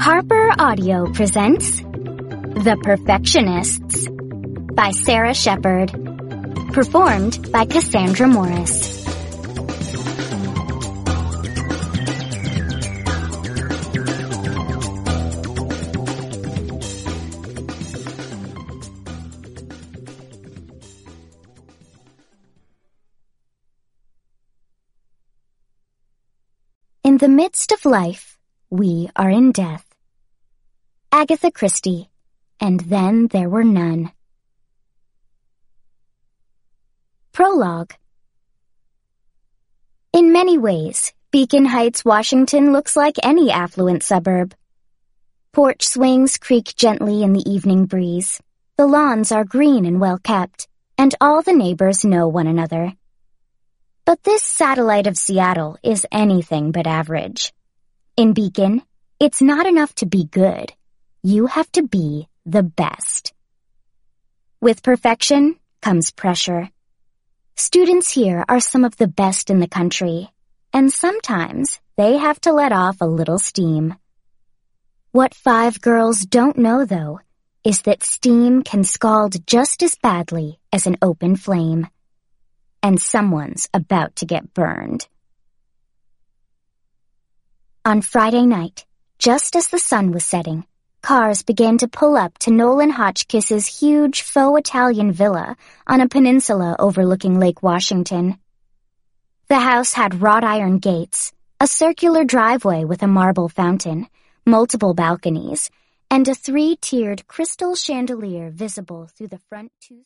Harper Audio presents The Perfectionists by Sarah Shepard. Performed by Cassandra Morris. In the midst of life, we are in death. Agatha Christie, and then there were none. Prologue. In many ways, Beacon Heights, Washington looks like any affluent suburb. Porch swings creak gently in the evening breeze. The lawns are green and well kept, and all the neighbors know one another. But this satellite of Seattle is anything but average. In Beacon, it's not enough to be good. You have to be the best. With perfection comes pressure. Students here are some of the best in the country, and sometimes they have to let off a little steam. What 5 girls don't know, though, is that steam can scald just as badly as an open flame. And someone's about to get burned. On Friday night, just as the sun was setting, cars began to pull up to Nolan Hotchkiss's huge faux Italian villa on a peninsula overlooking Lake Washington. The house had wrought iron gates, a circular driveway with a marble fountain, multiple balconies, and a 3-tiered crystal chandelier visible through the front 2